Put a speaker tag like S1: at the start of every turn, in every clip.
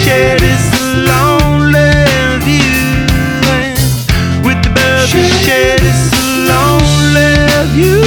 S1: shed, it's a lonely view. And with the birds shed, it's a lonely view.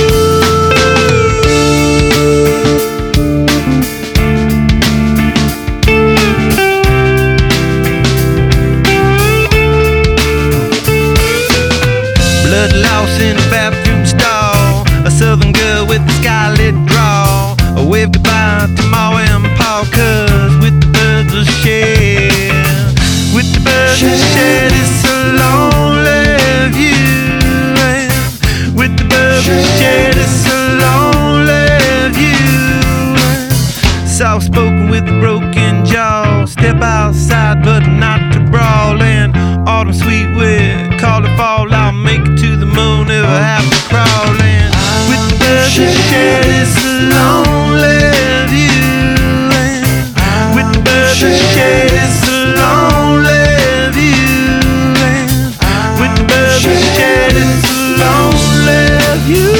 S1: Blood loss in a bathroom stall, a southern girl with a skylit draw. I wave goodbye to Ma and Pa, 'cause with the birds will share, with the birds will share, it's a lonely view. And with the birds will share, it's a lonely view. Soft spoken with a broken jaw, step outside but not to brawl. And autumn sweet with call it fall, I'll make it to the moon if I have to crawl. And with the birds will share, it's a lonely view. And with the birds will share, it's a lonely view. And with the birds will share, it's a lonely view.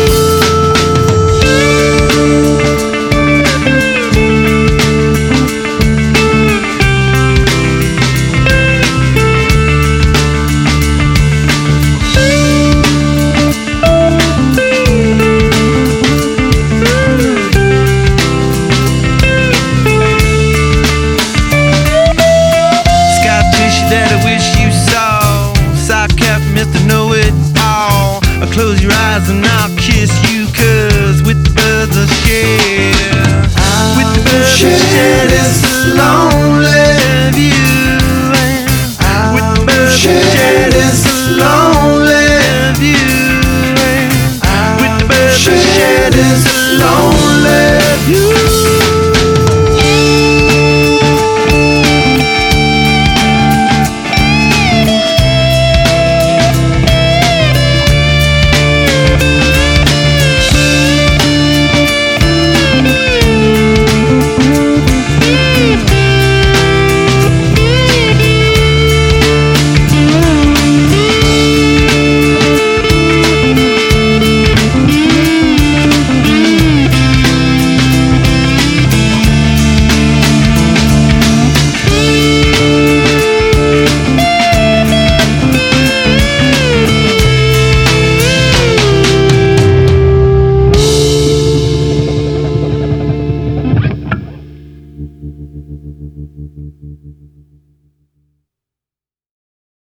S1: That I wish you saw, Psych-Cap, Mr. Know-It-All. I'll close your eyes and I'll kiss you, 'cause with the birds I'll share, with the birds I'll share, it's a long